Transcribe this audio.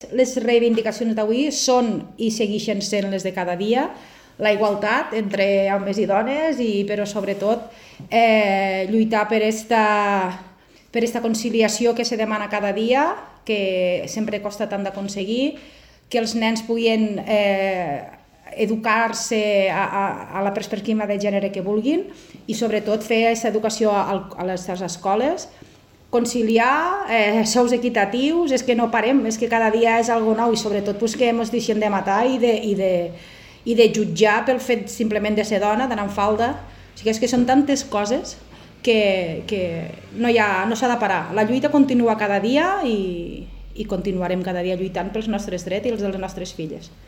Les reivindicacions d'avui són i segueixen sent les de cada dia, la igualtat entre homes i dones, però sobretot lluitar per esta conciliació que se demana cada dia, que sempre costa tant d'aconseguir, que els nens puguin educar-se a la perspectiva de gènere que vulguin i sobretot fer aquesta educació a les escoles, conciliar, sous equitatius, és que no parem, és que cada dia és algo nou i sobretot que ens deixem de matar i de jutjar pel fet simplement de ser dona, d'anar amb falda. O sigui, és que són tantes coses que no s'ha de parar. La lluita continua cada dia i continuarem cada dia lluitant pels nostres drets i els de les nostres filles.